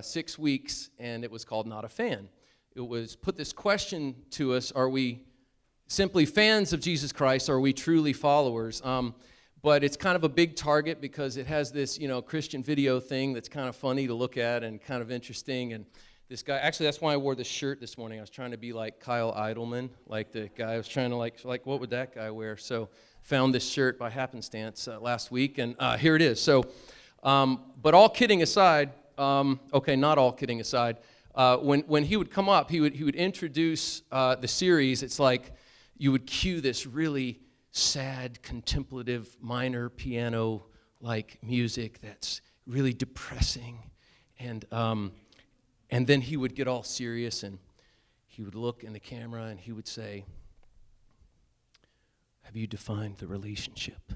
6 weeks, and it was called Not a Fan. It was put this question to us: are we simply fans of Jesus Christ, or are we truly followers? But it's kind of a big target because it has this, Christian video thing that's kind of funny to look at and kind of interesting. And this guy, actually, that's why I wore this shirt this morning. I was trying to be like Kyle Idleman, like the guy. I was trying to like what would that guy wear? So found this shirt by happenstance last week, and here it is. So, but all kidding aside, okay, not all kidding aside, when he would come up, he would introduce the series. It's like you would cue this really sad, contemplative, minor piano-like music that's really depressing, and then he would get all serious, and he would look in the camera, and he would say, "Have you defined the relationship?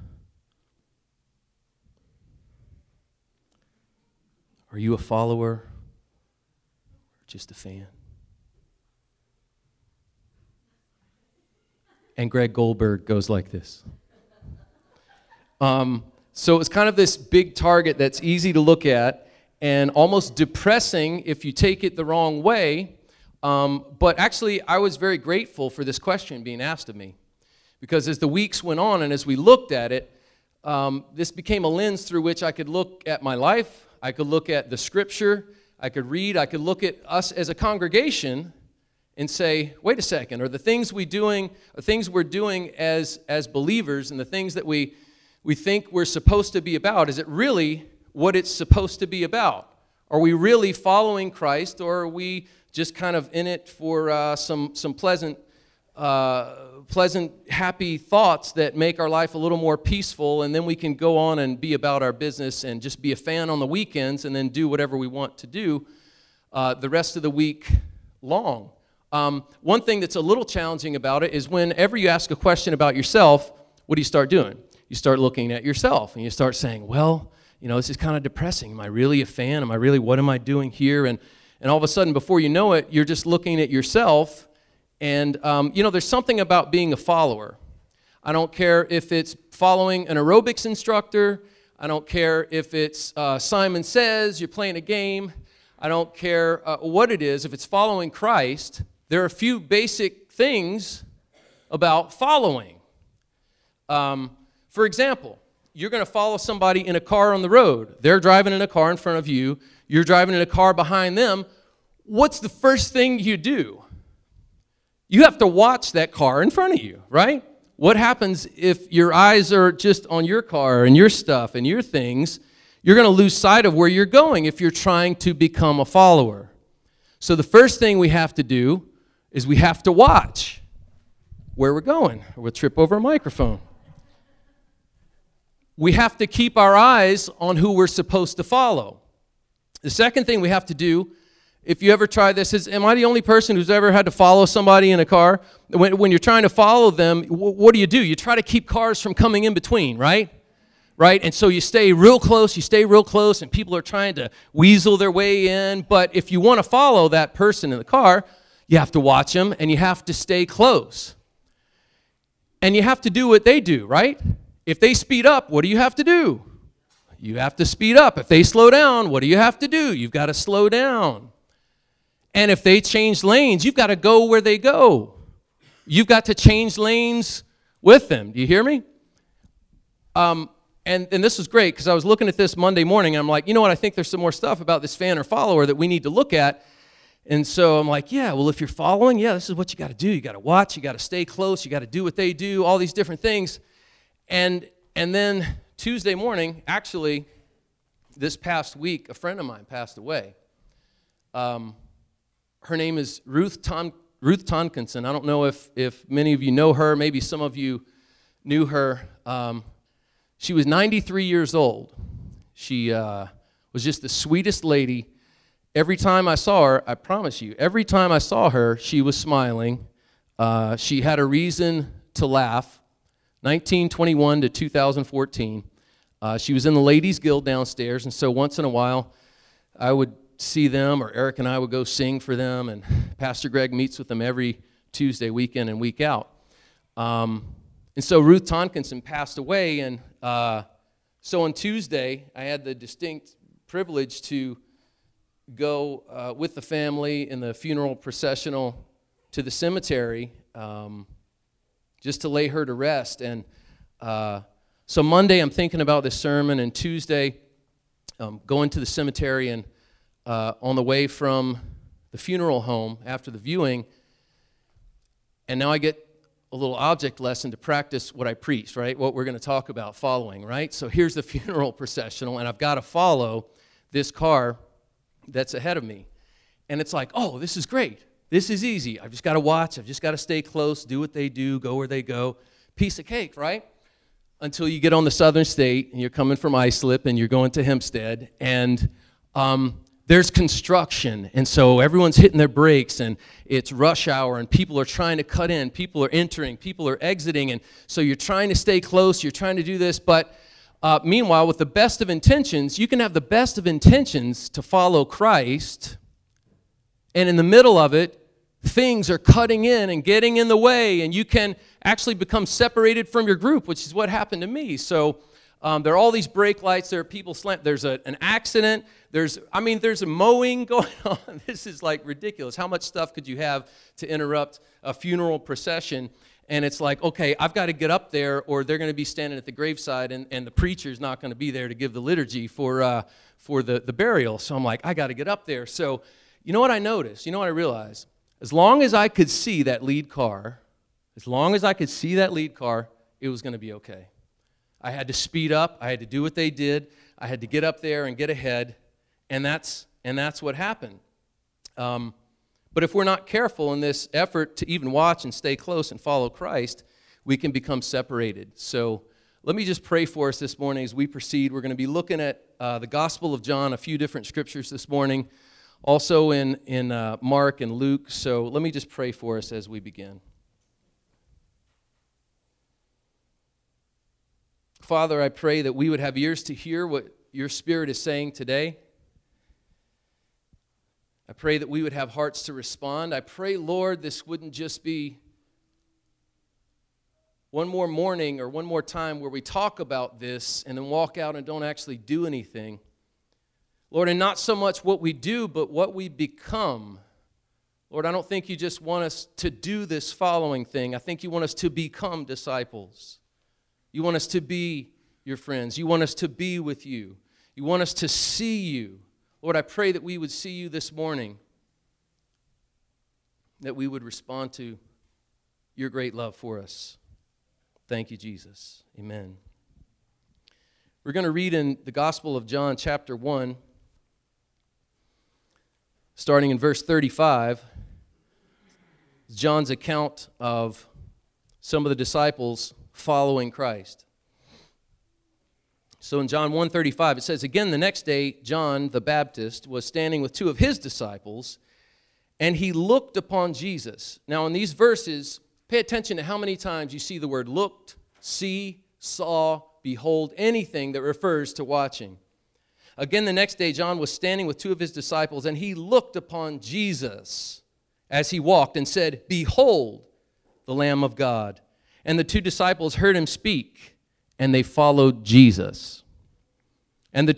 Are you a follower or just a fan?" And Greg Goldberg goes like this. So it's kind of this big target that's easy to look at and almost depressing if you take it the wrong way. But actually, I was very grateful for this question being asked of me, because as the weeks went on and as we looked at it, this became a lens through which I could look at my life, I could look at the Scripture, I could read, I could look at us as a congregation and say, wait a second, are the things we're doing as believers, and the things that we think we're supposed to be about, is it really what it's supposed to be about? Are we really following Christ, or are we just kind of in it for some pleasant, happy thoughts that make our life a little more peaceful, and then we can go on and be about our business and just be a fan on the weekends and then do whatever we want to do the rest of the week long? One thing that's a little challenging about it is whenever you ask a question about yourself, what do you start doing? You start looking at yourself, and you start saying, well, this is kind of depressing. Am I really a fan? What am I doing here? And all of a sudden, before you know it, you're just looking at yourself. And, there's something about being a follower. I don't care if it's following an aerobics instructor. I don't care if it's Simon Says, you're playing a game. I don't care what it is. If it's following Christ, there are a few basic things about following. For example, you're going to follow somebody in a car on the road. They're driving in a car in front of you. You're driving in a car behind them. What's the first thing you do? You have to watch that car in front of you, right? What happens if your eyes are just on your car and your stuff and your things? You're going to lose sight of where you're going if you're trying to become a follower. So the first thing we have to do is we have to watch where we're going, or we'll trip over a microphone. We have to keep our eyes on who we're supposed to follow. The second thing we have to do, if you ever try this, is, am I the only person who's ever had to follow somebody in a car? When you're trying to follow them, what do? You try to keep cars from coming in between, right? Right? And so you stay real close, and people are trying to weasel their way in. But if you want to follow that person in the car, you have to watch them, and you have to stay close. And you have to do what they do, right? If they speed up, what do you have to do? You have to speed up. If they slow down, what do you have to do? You've got to slow down. And if they change lanes, you've got to go where they go. You've got to change lanes with them. Do you hear me? And this was great, because I was looking at this Monday morning, and I'm like, you know what, I think there's some more stuff about this fan or follower that we need to look at. And so I'm like, yeah, well, if you're following, this is what you got to do. You got to watch, you got to stay close, you got to do what they do, all these different things. And then Tuesday morning, actually, this past week, a friend of mine passed away. Her name is Ruth Tonkinson. I don't know if many of you know her. Maybe some of you knew her. She was 93 years old. She was just the sweetest lady. Every time I saw her, I promise you, every time I saw her, she was smiling. She had a reason to laugh. 1921 to 2014. She was in the Ladies Guild downstairs, and so once in a while, I would see them, or Eric and I would go sing for them, and Pastor Greg meets with them every Tuesday, week in and week out. And so Ruth Tonkinson passed away, and so on Tuesday, I had the distinct privilege to go with the family in the funeral processional to the cemetery just to lay her to rest. And so Monday I'm thinking about this sermon, and Tuesday going to the cemetery, and on the way from the funeral home after the viewing, and now I get a little object lesson to practice what I preached, right? What we're going to talk about following, right? So here's the funeral processional, and I've got to follow this car that's ahead of me. And it's like, oh, this is great. This is easy. I've just got to watch. I've just got to stay close, do what they do, go where they go. Piece of cake, right? Until you get on the southern state, and you're coming from Islip, and you're going to Hempstead, and there's construction, and so everyone's hitting their brakes, and it's rush hour, and people are trying to cut in, people are entering, people are exiting, and so you're trying to stay close, you're trying to do this, but meanwhile, with the best of intentions, you can have the best of intentions to follow Christ, and in the middle of it, things are cutting in and getting in the way, and you can actually become separated from your group, which is what happened to me. So there are all these brake lights, there are people there's an accident, there's a mowing going on. This is like ridiculous. How much stuff could you have to interrupt a funeral procession? And it's like, okay, I've got to get up there, or they're going to be standing at the graveside, and the preacher's not going to be there to give the liturgy for the burial. So I'm like, I got to get up there. So you know what I noticed? You know what I realized? As long as I could see that lead car, it was going to be okay. I had to speed up. I had to do what they did. I had to get up there and get ahead, and that's what happened. But if we're not careful in this effort to even watch and stay close and follow Christ, we can become separated. So let me just pray for us this morning as we proceed. We're going to be looking at the Gospel of John, a few different scriptures this morning, also in Mark and Luke. So let me just pray for us as we begin. Father, I pray that we would have ears to hear what your Spirit is saying today. I pray that we would have hearts to respond. I pray, Lord, this wouldn't just be one more morning or one more time where we talk about this and then walk out and don't actually do anything. Lord, and not so much what we do, but what we become. Lord, I don't think you just want us to do this following thing. I think you want us to become disciples. You want us to be your friends. You want us to be with you. You want us to see you. Lord, I pray that we would see you this morning, that we would respond to your great love for us. Thank you, Jesus. Amen. We're going to read in the Gospel of John, chapter 1, starting in verse 35. John's account of some of the disciples following Christ. So in John 1:35, it says, "Again the next day, John the Baptist was standing with two of his disciples, and he looked upon Jesus." Now in these verses, pay attention to how many times you see the word looked, see, saw, behold, anything that refers to watching. Again the next day, John was standing with two of his disciples, and he looked upon Jesus as he walked and said, "Behold, the Lamb of God." And the two disciples heard him speak, and they followed Jesus. And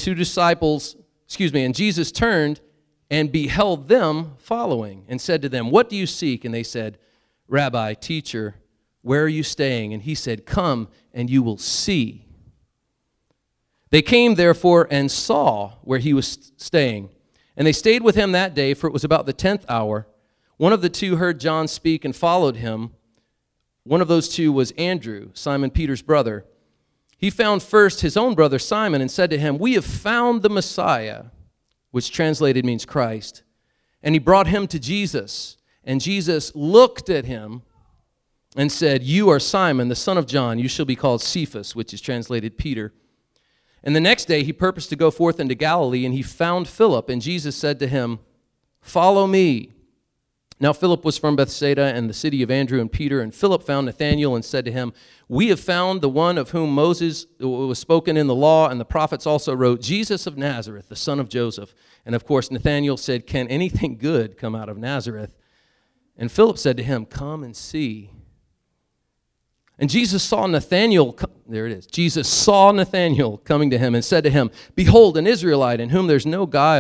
Jesus turned and beheld them following, and said to them, "What do you seek?" And they said, "Rabbi, teacher, where are you staying?" And he said, "Come, and you will see." They came, therefore, and saw where he was staying. And they stayed with him that day, for it was about the 10th hour. One of the two heard John speak and followed him. One of those two was Andrew, Simon Peter's brother. He found first his own brother Simon and said to him, "We have found the Messiah," which translated means Christ. And he brought him to Jesus. And Jesus looked at him and said, "You are Simon, the son of John. You shall be called Cephas," which is translated Peter. And the next day he purposed to go forth into Galilee, and he found Philip. And Jesus said to him, "Follow me." Now Philip was from Bethsaida and the city of Andrew and Peter, and Philip found Nathanael and said to him, "We have found the one of whom Moses was spoken in the law, and the prophets also wrote, Jesus of Nazareth, the son of Joseph." And of course Nathanael said, "Can anything good come out of Nazareth?" And Philip said to him, "Come and see." And Jesus saw Nathanael coming to him and said to him, "Behold, an Israelite in whom there's no guile."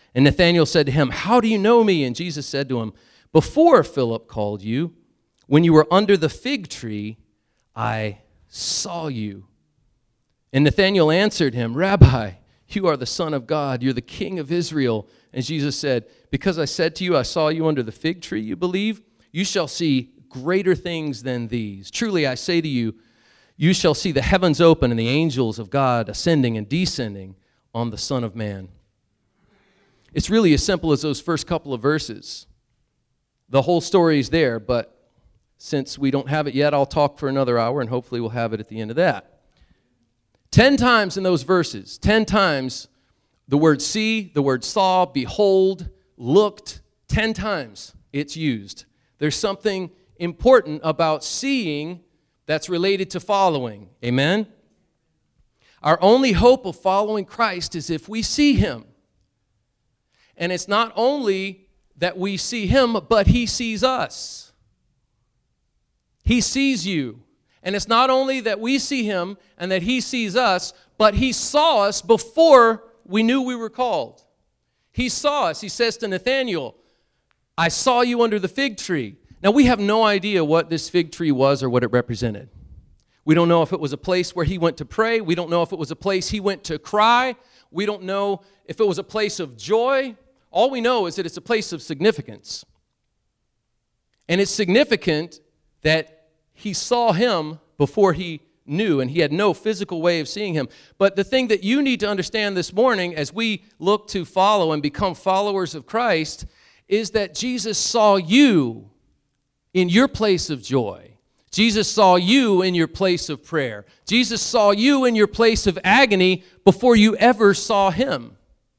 And Nathanael said to him, "How do you know me?" And Jesus said to him, "Before Philip called you, when you were under the fig tree, I saw you." And Nathanael answered him, "Rabbi, you are the Son of God. You're the King of Israel." And Jesus said, "Because I said to you, I saw you under the fig tree, you believe? You shall see greater things than these. Truly, I say to you, you shall see the heavens open and the angels of God ascending and descending on the Son of Man." It's really as simple as those first couple of verses. The whole story is there, but since we don't have it yet, I'll talk for another hour, and hopefully we'll have it at the end of that. 10 times in those verses, 10 times the word see, the word saw, behold, looked, 10 times it's used. There's something important about seeing that's related to following. Amen? Our only hope of following Christ is if we see him. And it's not only that we see him, but he sees us. He sees you. And it's not only that we see him and that he sees us, but he saw us before we knew we were called. He saw us. He says to Nathanael, "I saw you under the fig tree." Now, we have no idea what this fig tree was or what it represented. We don't know if it was a place where he went to pray. We don't know if it was a place he went to cry. We don't know if it was a place of joy. All we know is that it's a place of significance. And it's significant that he saw him before he knew, and he had no physical way of seeing him. But the thing that you need to understand this morning as we look to follow and become followers of Christ is that Jesus saw you in your place of joy. Jesus saw you in your place of prayer. Jesus saw you in your place of agony before you ever saw him.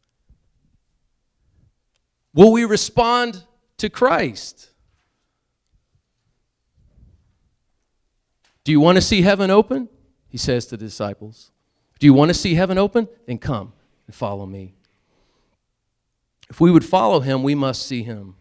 Will we respond to Christ? Do you want to see heaven open? He says to the disciples. Do you want to see heaven open? Then come and follow me. If we would follow him, we must see him.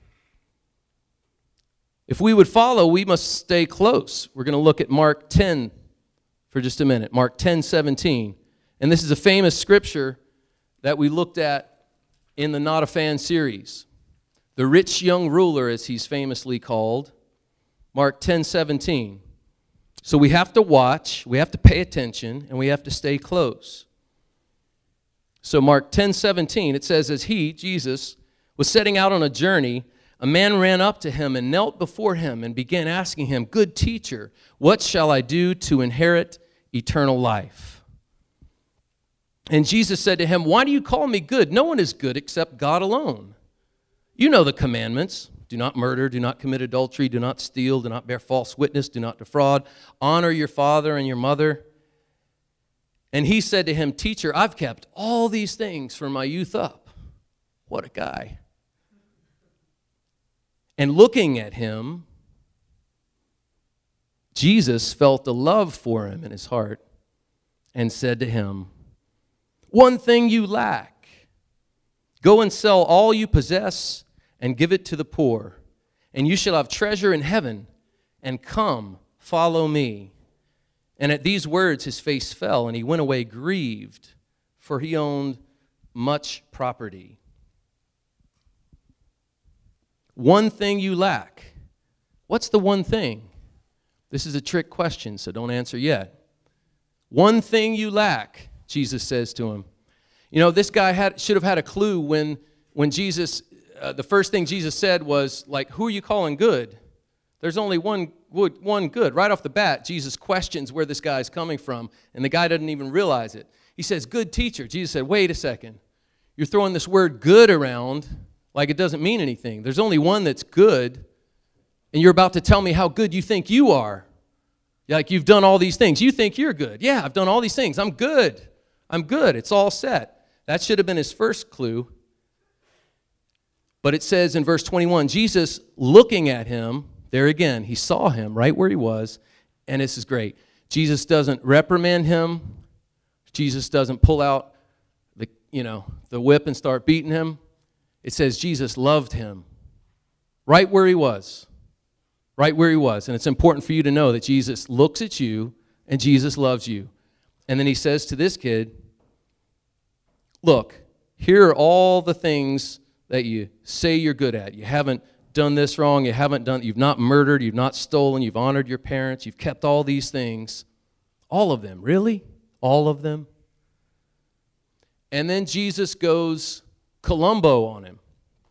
If we would follow, we must stay close. We're going to look at Mark 10 for just a minute. Mark 10:17. And this is a famous scripture that we looked at in the Not a Fan series. The rich young ruler, as he's famously called. Mark 10:17. So we have to watch, we have to pay attention, and we have to stay close. So Mark 10:17, it says, as he, Jesus, was setting out on a journey, a man ran up to him and knelt before him and began asking him, "Good teacher, what shall I do to inherit eternal life?" And Jesus said to him, "Why do you call me good? No one is good except God alone. You know the commandments. Do not murder, do not commit adultery, do not steal, do not bear false witness, do not defraud, honor your father and your mother." And he said to him, "Teacher, I've kept all these things from my youth up." What a guy. And looking at him, Jesus felt a love for him in his heart and said to him, "One thing you lack. Go and sell all you possess and give it to the poor, and you shall have treasure in heaven, and come, follow me." And at these words his face fell, and he went away grieved, for he owned much property. One thing you lack. What's the one thing? This is a trick question, so don't answer yet. One thing you lack, Jesus says to him. You know, this guy should have had a clue when Jesus, the first thing Jesus said was, like, who are you calling good? There's only one good. Right off the bat, Jesus questions where this guy's coming from, and the guy doesn't even realize it. He says, "Good teacher." Jesus said, "Wait a second. You're throwing this word good around like it doesn't mean anything. There's only one that's good, and you're about to tell me how good you think you are. Like, you've done all these things. You think you're good. Yeah, I've done all these things. I'm good. I'm good. It's all set." That should have been his first clue. But it says in verse 21, Jesus looking at him, there again, he saw him right where he was, and this is great. Jesus doesn't reprimand him. Jesus doesn't pull out the whip and start beating him. It says Jesus loved him right where he was. Right where he was. And it's important for you to know that Jesus looks at you and Jesus loves you. And then he says to this kid, "Look, Here are all the things that you say you're good at. You haven't done this wrong. You've not murdered. You've not stolen. You've honored your parents. You've kept all these things. All of them. Really? All of them? And then Jesus goes Columbo on him.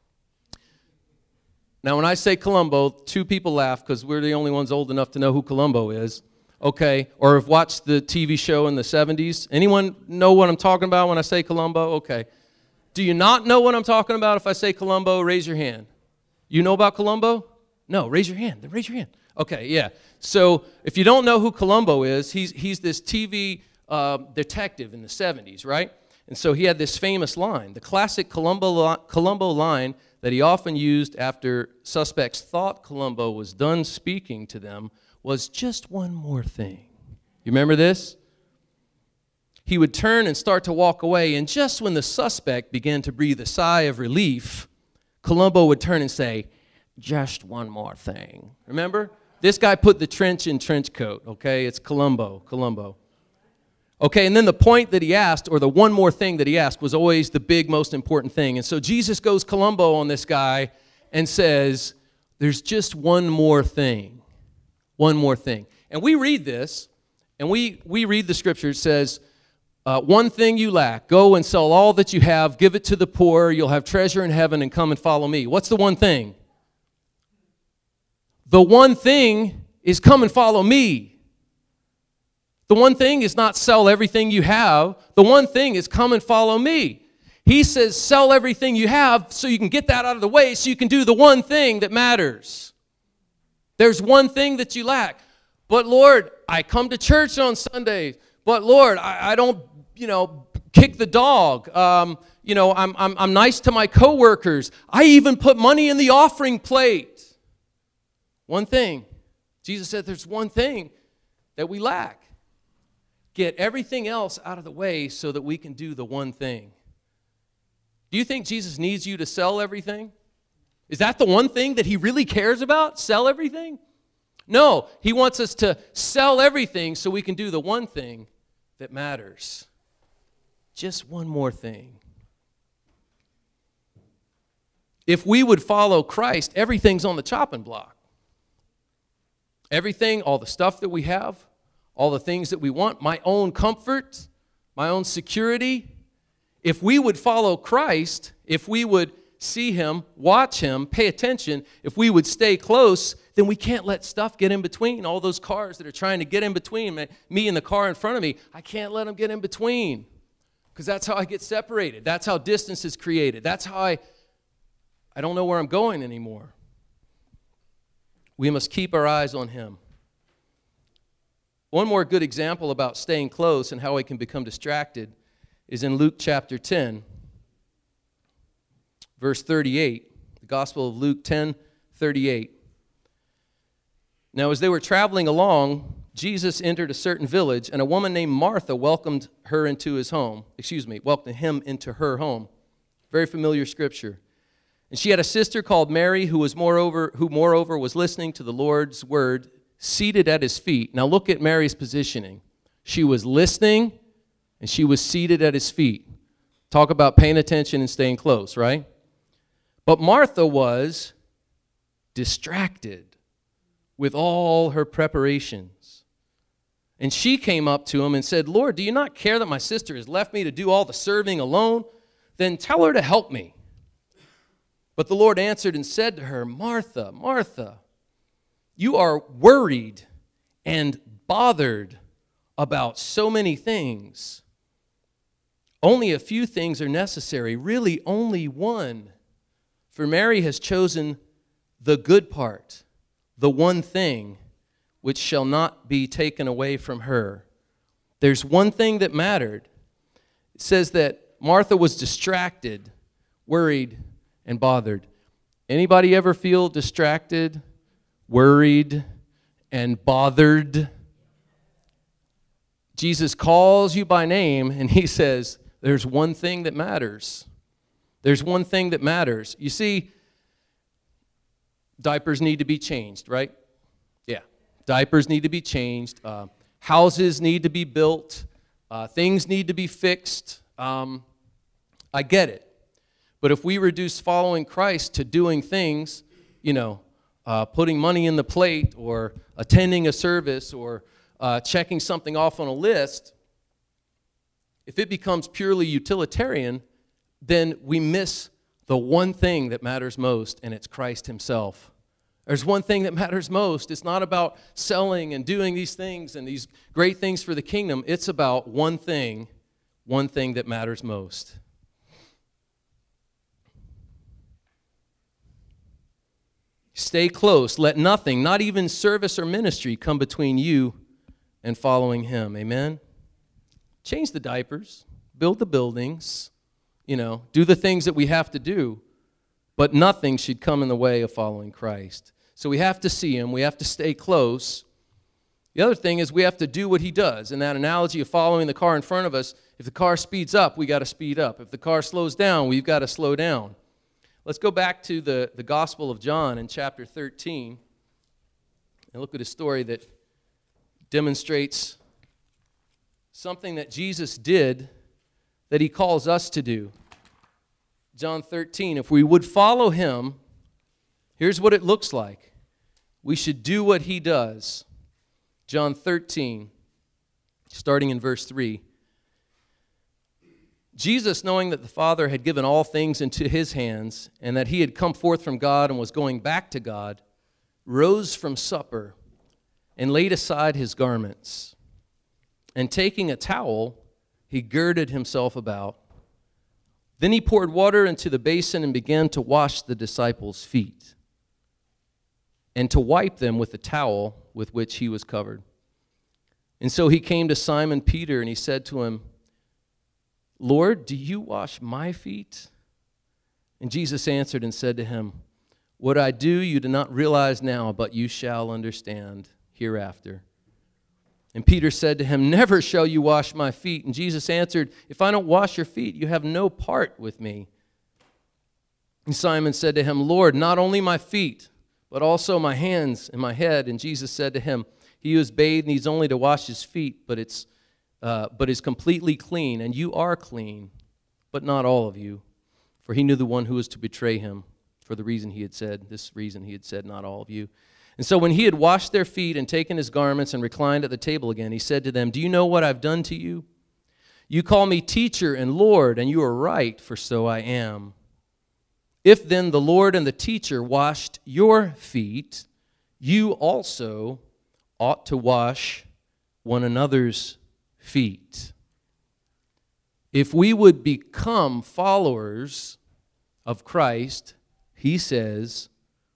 Now, when I say Columbo, two people laugh because we're the only ones old enough to know who Columbo is. Okay, or have watched the TV show in the 70s. Anyone know what I'm talking about when I say Columbo? Okay. Do you not know what I'm talking about if I say Columbo? Raise your hand. You know about Columbo? No, raise your hand. Then raise your hand. Okay, yeah. So if you don't know who Columbo is, he's this TV detective in the 70s, right? And so he had this famous line, the classic Columbo line that he often used after suspects thought Columbo was done speaking to them was just one more thing. You remember this? He would turn and start to walk away, and just when the suspect began to breathe a sigh of relief, Columbo would turn and say, just one more thing. Remember? This guy put the trench in trench coat, okay? It's Columbo. Okay, and then the point that he asked, or the one more thing that he asked, was always the big, most important thing. And so Jesus goes Columbo on this guy and says, there's just one more thing. One more thing. And we read this, and we read the scripture. It says, one thing you lack. Go and sell all that you have. Give it to the poor. You'll have treasure in heaven, and come and follow me. What's the one thing? The one thing is come and follow me. The one thing is not sell everything you have. The one thing is come and follow me. He says sell everything you have so you can get that out of the way so you can do the one thing that matters. There's one thing that you lack. But Lord, I come to church on Sundays. But Lord, I don't, kick the dog. I'm nice to my coworkers. I even put money in the offering plate. One thing. Jesus said there's one thing that we lack. Get everything else out of the way so that we can do the one thing. Do you think Jesus needs you to sell everything? Is that the one thing that he really cares about? Sell everything? No, he wants us to sell everything so we can do the one thing that matters. Just one more thing. If we would follow Christ, everything's on the chopping block. Everything, all the stuff that we have, all the things that we want, my own comfort, my own security. If we would follow Christ, if we would see him, watch him, pay attention, if we would stay close, then we can't let stuff get in between. All those cars that are trying to get in between me and the car in front of me, I can't let them get in between because that's how I get separated. That's how distance is created. That's how I don't know where I'm going anymore. We must keep our eyes on him. One more good example about staying close and how we can become distracted is in Luke chapter 10. Verse 38, the Gospel of Luke 10:38. Now, as they were traveling along, Jesus entered a certain village, and a woman named Martha welcomed him into her home. Very familiar scripture. And she had a sister called Mary, who moreover was listening to the Lord's word, seated at his feet. Now look at Mary's positioning. She was listening, and she was seated at his feet. Talk about paying attention and staying close, right? But Martha was distracted with all her preparations. And she came up to him and said, Lord, do you not care that my sister has left me to do all the serving alone? Then tell her to help me. But the Lord answered and said to her, Martha, Martha, you are worried and bothered about so many things. Only a few things are necessary, really only one. For Mary has chosen the good part, the one thing which shall not be taken away from her. There's one thing that mattered. It says that Martha was distracted, worried, and bothered. Anybody ever feel distracted, worried, and bothered? Jesus calls you by name, and he says, there's one thing that matters. There's one thing that matters. You see, diapers need to be changed, right? Yeah, diapers need to be changed. Houses need to be built. Things need to be fixed. I get it. But if we reduce following Christ to doing things, putting money in the plate or attending a service or checking something off on a list, if it becomes purely utilitarian, then we miss the one thing that matters most, and it's Christ himself. There's one thing that matters most. It's not about selling and doing these things and these great things for the kingdom. It's about one thing that matters most. Stay close. Let nothing, not even service or ministry, come between you and following him. Amen? Change the diapers, build the buildings, do the things that we have to do, but nothing should come in the way of following Christ. So we have to see him. We have to stay close. The other thing is we have to do what he does. In that analogy of following the car in front of us, if the car speeds up, we got to speed up. If the car slows down, we've got to slow down. Let's go back to the Gospel of John in chapter 13 and look at a story that demonstrates something that Jesus did that he calls us to do. John 13, if we would follow him, here's what it looks like. We should do what he does. John 13, starting in verse 3. Jesus, knowing that the Father had given all things into his hands, and that he had come forth from God and was going back to God, rose from supper and laid aside his garments. And taking a towel, he girded himself about. Then he poured water into the basin and began to wash the disciples' feet, and to wipe them with the towel with which he was covered. And so he came to Simon Peter, and he said to him, Lord, do you wash my feet? And Jesus answered and said to him, what I do you do not realize now, but you shall understand hereafter. And Peter said to him, never shall you wash my feet. And Jesus answered, if I don't wash your feet, you have no part with me. And Simon said to him, Lord, not only my feet, but also my hands and my head. And Jesus said to him, he who is bathed needs only to wash his feet, but is completely clean. And you are clean, but not all of you. For he knew the one who was to betray him. For this reason he had said, not all of you. And so when he had washed their feet and taken his garments and reclined at the table again, he said to them, do you know what I've done to you? You call me teacher and Lord, and you are right, for so I am. If then the Lord and the teacher washed your feet, you also ought to wash one another's feet. If we would become followers of Christ, he says,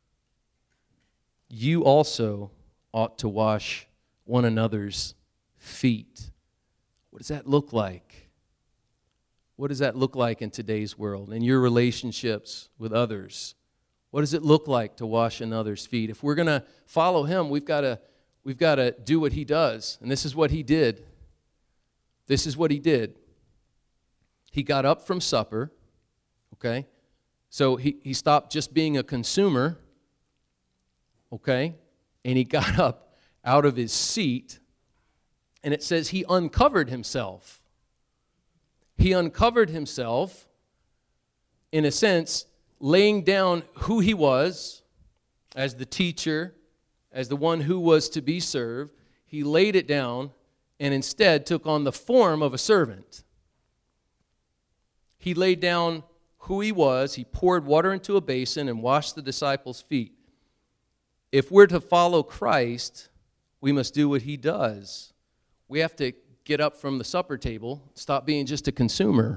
you also ought to wash one another's feet. What does that look like? What does that look like in today's world, in your relationships with others? What does it look like to wash another's feet? If we're going to follow him, we've got to do what he does. And this is what he did. This is what he did. He got up from supper, okay? So he stopped just being a consumer, okay? And he got up out of his seat, and it says he uncovered himself. He uncovered himself, in a sense, laying down who he was as the teacher, as the one who was to be served. He laid it down and instead took on the form of a servant. He laid down who he was. He poured water into a basin and washed the disciples' feet. If we're to follow Christ, we must do what he does. We have to get up from the supper table, stop being just a consumer.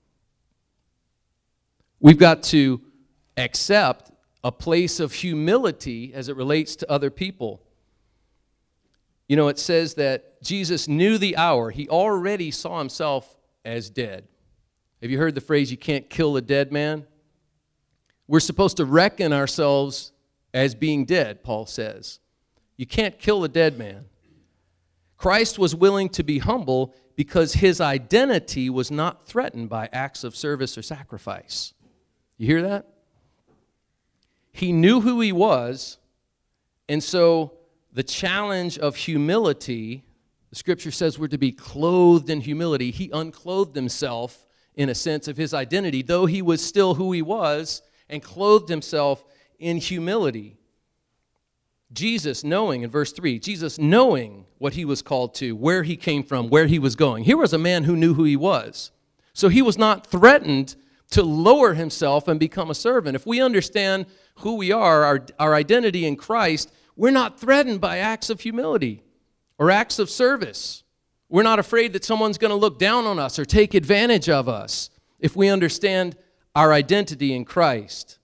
We've got to accept a place of humility as it relates to other people. You know, it says that Jesus knew the hour. He already saw himself as dead. Have you heard the phrase, you can't kill a dead man? We're supposed to reckon ourselves as being dead, Paul says. You can't kill a dead man. Christ was willing to be humble because his identity was not threatened by acts of service or sacrifice. You hear that? He knew who he was, and so the challenge of humility, the scripture says we're to be clothed in humility. He unclothed himself in a sense, of his identity, though he was still who he was and clothed himself in humility. Jesus knowing, in verse 3, Jesus knowing what he was called to, where he came from, where he was going. Here was a man who knew who he was. So he was not threatened to lower himself and become a servant. If we understand who we are, our identity in Christ, we're not threatened by acts of humility or acts of service. We're not afraid that someone's going to look down on us or take advantage of us if we understand our identity in Christ.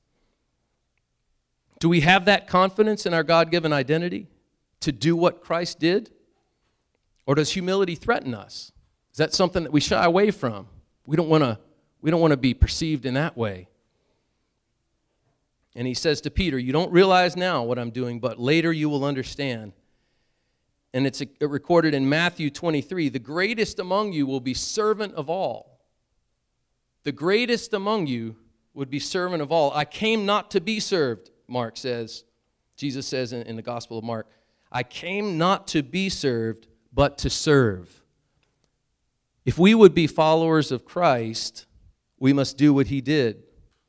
Do we have that confidence in our God-given identity to do what Christ did? Or does humility threaten us? Is that something that we shy away from? We don't want to be perceived in that way. And he says to Peter, you don't realize now what I'm doing, but later you will understand. And it's recorded in Matthew 23, the greatest among you will be servant of all. The greatest among you would be servant of all. I came not to be served, Mark says. Jesus says in the Gospel of Mark, I came not to be served, but to serve. If we would be followers of Christ, we must do what he did.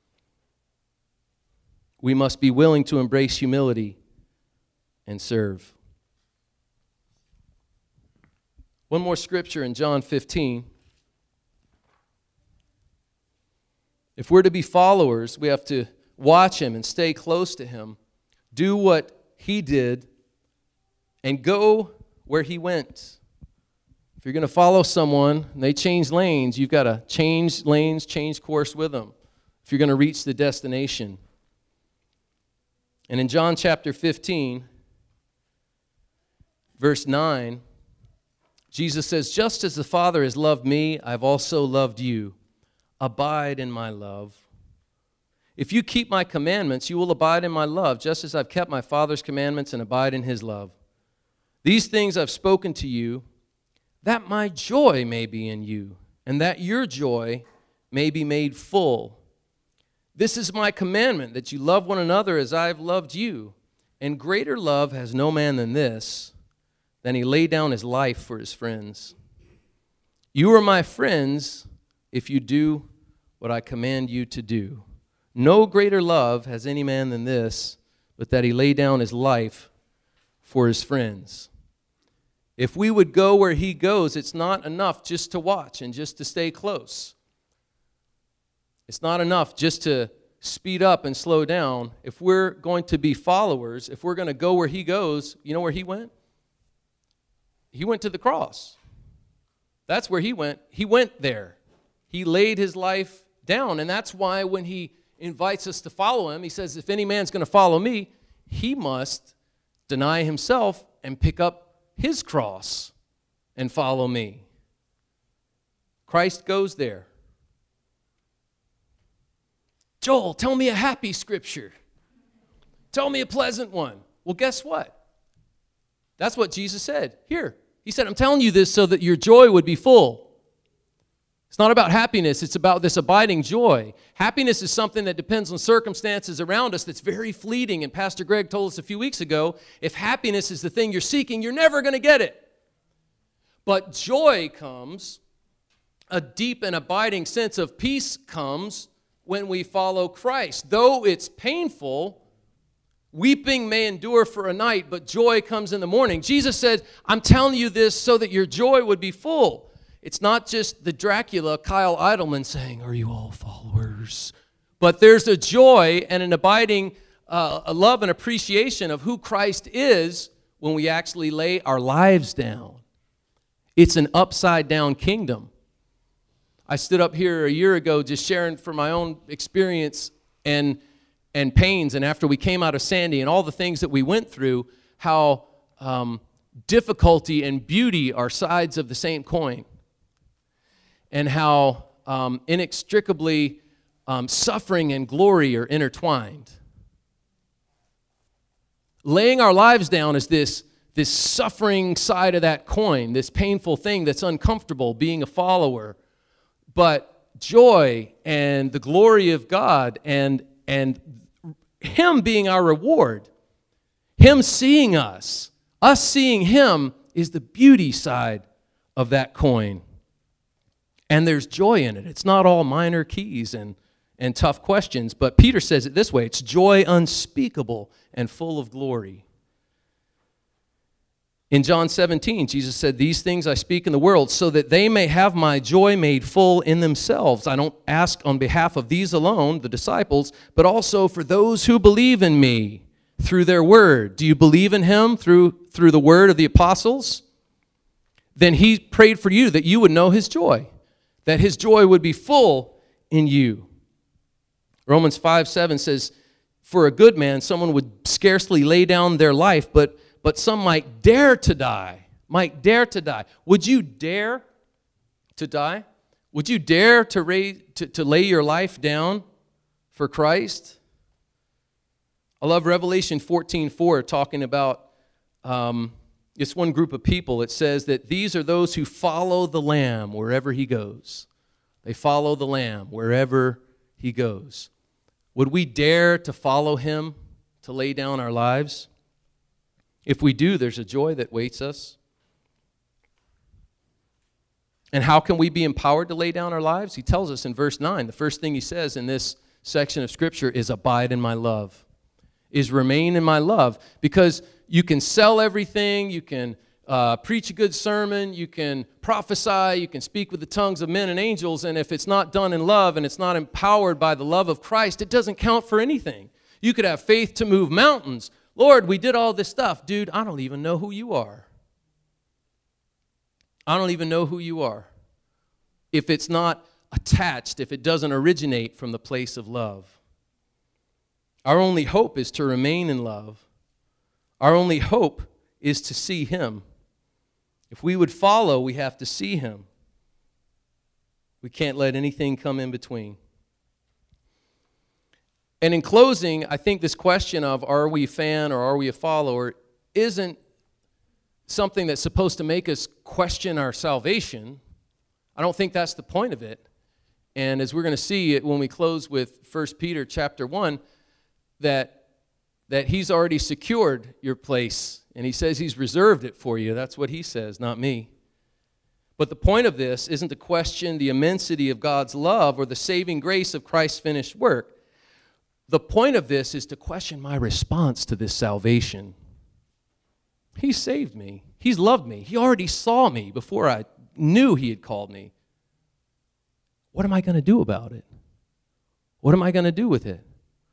We must be willing to embrace humility and serve. One more scripture in John 15. If we're to be followers, we have to watch him and stay close to him, do what he did, and go where he went. If you're going to follow someone and they change lanes, you've got to change lanes, change course with them if you're going to reach the destination. And in John chapter 15, verse 9, Jesus says, just as the Father has loved me, I've also loved you. Abide in my love. If you keep my commandments, you will abide in my love, just as I've kept my Father's commandments and abide in his love. These things I've spoken to you, that my joy may be in you, and that your joy may be made full. This is my commandment, that you love one another as I've loved you. And greater love has no man than this, than he lay down his life for his friends. You are my friends if you do what I command you to do. No greater love has any man than this, but that he lay down his life for his friends. If we would go where he goes, it's not enough just to watch and just to stay close. It's not enough just to speed up and slow down. If we're going to be followers, if we're going to go where he goes, you know where he went? He went to the cross. That's where he went. He went there. He laid his life down. And that's why when he invites us to follow him, he says, if any man's going to follow me, he must deny himself and pick up his cross and follow me. Christ goes there. Joel, tell me a happy scripture. Tell me a pleasant one. Well, guess what? That's what Jesus said. Here, he said, I'm telling you this so that your joy would be full. It's not about happiness. It's about this abiding joy. Happiness is something that depends on circumstances around us that's very fleeting. And Pastor Greg told us a few weeks ago, if happiness is the thing you're seeking, you're never going to get it. But joy comes, a deep and abiding sense of peace comes when we follow Christ. Though it's painful, weeping may endure for a night, but joy comes in the morning. Jesus said, I'm telling you this so that your joy would be full. It's not just the Dracula, Kyle Idleman, saying, are you all followers? But there's a joy and an abiding a love and appreciation of who Christ is when we actually lay our lives down. It's an upside-down kingdom. I stood up here a year ago just sharing from my own experience and pains, and after we came out of Sandy and all the things that we went through, how difficulty and beauty are sides of the same coin, and how inextricably suffering and glory are intertwined. Laying our lives down is this suffering side of that coin, this painful thing that's uncomfortable, being a follower. But joy and the glory of God and him being our reward, him seeing us seeing him is the beauty side of that coin. And there's joy in it. It's not all minor keys and tough questions, but Peter says it this way: it's joy unspeakable and full of glory. In John 17, Jesus said, "These things I speak in the world, so that they may have my joy made full in themselves. I don't ask on behalf of these alone, the disciples, but also for those who believe in me through their word." Do you believe in him through the word of the apostles? Then he prayed for you that you would know his joy, that his joy would be full in you. Romans 5:7 says, "For a good man, someone would scarcely lay down their life, but some might dare to die." Might dare to die. Would you dare to die? Would you dare to lay your life down for Christ? I love Revelation 14:4 talking about it's one group of people. It says that these are those who follow the Lamb wherever he goes. They follow the Lamb wherever he goes. Would we dare to follow him, to lay down our lives? If we do, there's a joy that waits us. And how can we be empowered to lay down our lives? He tells us in verse 9, the first thing he says in this section of Scripture is abide in my love, is remain in my love. Because you can sell everything, you can preach a good sermon, you can prophesy, you can speak with the tongues of men and angels, and if it's not done in love and it's not empowered by the love of Christ, it doesn't count for anything. You could have faith to move mountains. Lord, we did all this stuff. Dude, I don't even know who you are. I don't even know who you are. If it's not attached, if it doesn't originate from the place of love. Our only hope is to remain in love. Our only hope is to see him. If we would follow, we have to see him. We can't let anything come in between. And in closing, I think this question of are we a fan or are we a follower isn't something that's supposed to make us question our salvation. I don't think that's the point of it. And as we're going to see it when we close with 1 Peter chapter 1, that he's already secured your place. And he says he's reserved it for you. That's what he says, not me. But the point of this isn't to question the immensity of God's love or the saving grace of Christ's finished work. The point of this is to question my response to this salvation. He saved me. He's loved me. He already saw me before I knew he had called me. What am I going to do about it? What am I going to do with it?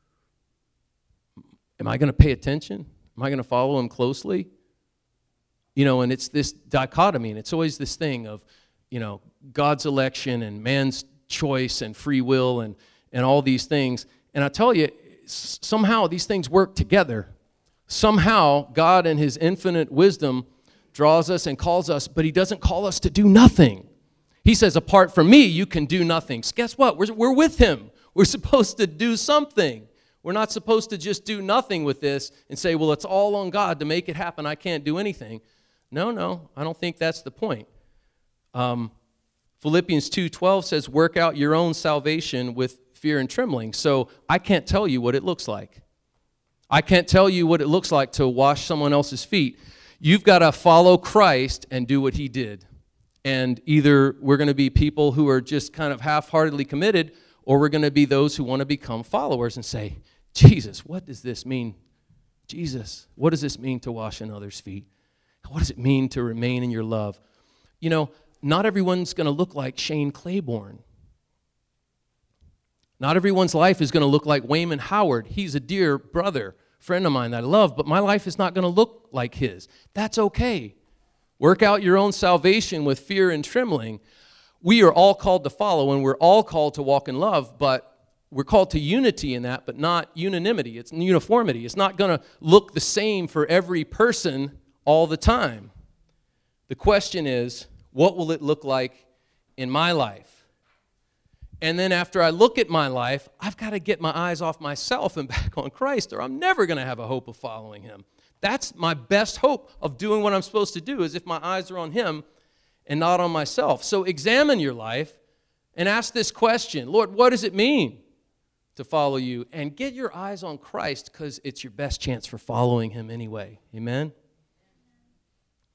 Am I going to pay attention? Am I going to follow him closely? You know, and it's this dichotomy, and it's always this thing of, you know, God's election and man's choice and free will and all these things. And I tell you, somehow these things work together. Somehow God in his infinite wisdom draws us and calls us, but he doesn't call us to do nothing. He says, apart from me, you can do nothing. So guess what? We're with him. We're supposed to do something. We're not supposed to just do nothing with this and say, well, it's all on God to make it happen. I can't do anything. No, I don't think that's the point. Philippians 2:12 says, work out your own salvation with fear and trembling. So I can't tell you what it looks like. I can't tell you what it looks like to wash someone else's feet. You've got to follow Christ and do what he did. And either we're going to be people who are just kind of half-heartedly committed, or we're going to be those who want to become followers and say, Jesus, what does this mean? Jesus, what does this mean to wash another's feet? What does it mean to remain in your love? You know, not everyone's going to look like Shane Claiborne. Not everyone's life is going to look like Wayman Howard. He's a dear brother, friend of mine that I love, but my life is not going to look like his. That's okay. Work out your own salvation with fear and trembling. We are all called to follow, and we're all called to walk in love, but we're called to unity in that, but not unanimity. It's uniformity. It's not going to look the same for every person all the time. The question is, what will it look like in my life? And then after I look at my life, I've got to get my eyes off myself and back on Christ, or I'm never going to have a hope of following him. That's my best hope of doing what I'm supposed to do, is if my eyes are on him and not on myself. So examine your life and ask this question, Lord, what does it mean to follow you? And get your eyes on Christ, because it's your best chance for following him anyway. Amen?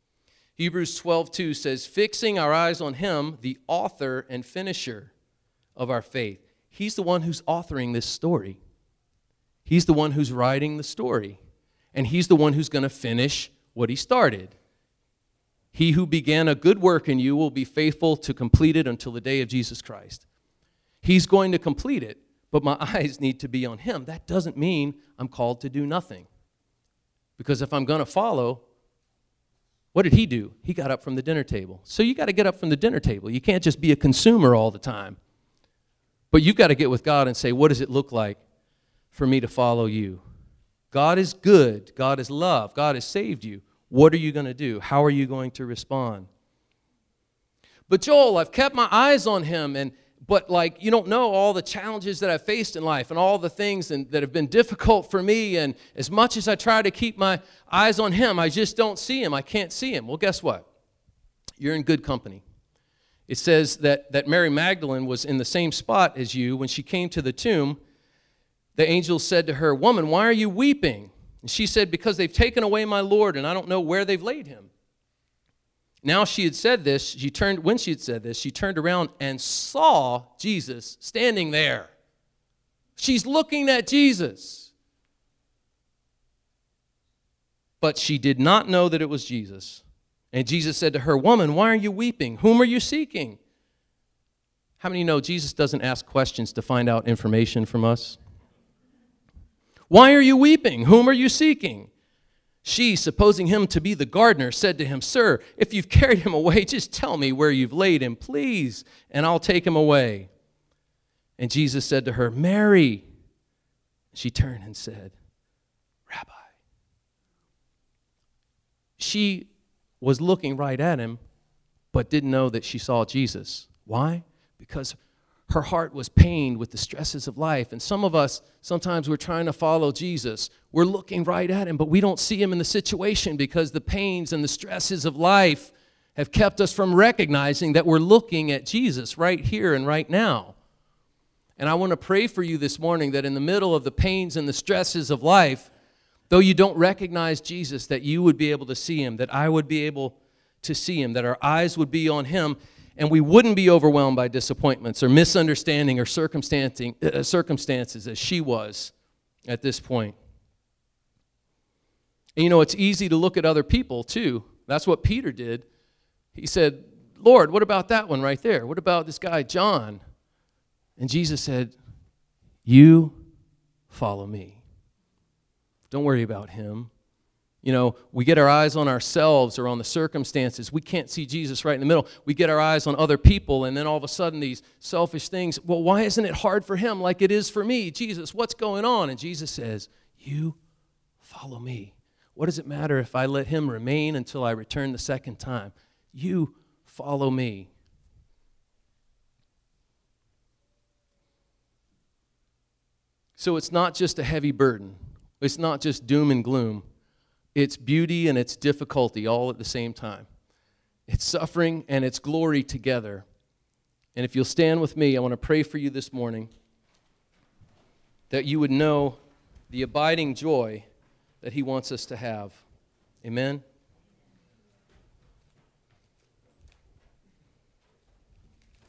Hebrews 12:2 says, fixing our eyes on him, the author and finisher of our faith. He's the one who's authoring this story. He's the one who's writing the story. And he's the one who's going to finish what he started. He who began a good work in you will be faithful to complete it until the day of Jesus Christ. He's going to complete it, but my eyes need to be on him. That doesn't mean I'm called to do nothing. Because if I'm going to follow, what did he do? He got up from the dinner table. So you got to get up from the dinner table. You can't just be a consumer all the time. But you've got to get with God and say, what does it look like for me to follow you? God is good. God is love. God has saved you. What are you going to do? How are you going to respond? But Joel, I've kept my eyes on him, but like you don't know all the challenges that I've faced in life and all the things that have been difficult for me, and as much as I try to keep my eyes on him, I just don't see him. I can't see him. Well, guess what? You're in good company. It says that Mary Magdalene was in the same spot as you. When she came to the tomb, the angel said to her, woman, why are you weeping? And she said, because they've taken away my Lord, and I don't know where they've laid him. Now when she had said this, she turned around and saw Jesus standing there. She's looking at Jesus. But she did not know that it was Jesus. And Jesus said to her, woman, why are you weeping? Whom are you seeking? How many know Jesus doesn't ask questions to find out information from us? Why are you weeping? Whom are you seeking? She, supposing him to be the gardener, said to him, sir, if you've carried him away, just tell me where you've laid him, please, and I'll take him away. And Jesus said to her, Mary. She turned and said, Rabbi. She was looking right at him, but didn't know that she saw Jesus. Why? Because her heart was pained with the stresses of life. And some of us, sometimes we're trying to follow Jesus. We're looking right at him, but we don't see him in the situation because the pains and the stresses of life have kept us from recognizing that we're looking at Jesus right here and right now. And I want to pray for you this morning that in the middle of the pains and the stresses of life, though you don't recognize Jesus, that you would be able to see him, that I would be able to see him, that our eyes would be on him, and we wouldn't be overwhelmed by disappointments or misunderstanding or circumstances as she was at this point. And you know, it's easy to look at other people too. That's what Peter did. He said, Lord, what about that one right there? What about this guy, John? And Jesus said, you follow me. Don't worry about him. You know, we get our eyes on ourselves or on the circumstances. We can't see Jesus right in the middle. We get our eyes on other people, and then all of a sudden these selfish things, well, why isn't it hard for him like it is for me? Jesus, what's going on? And Jesus says, you follow me. What does it matter if I let him remain until I return the second time? You follow me. So it's not just a heavy burden. It's not just doom and gloom. It's beauty and it's difficulty all at the same time. It's suffering and it's glory together. And if you'll stand with me, I want to pray for you this morning that you would know the abiding joy that he wants us to have. Amen.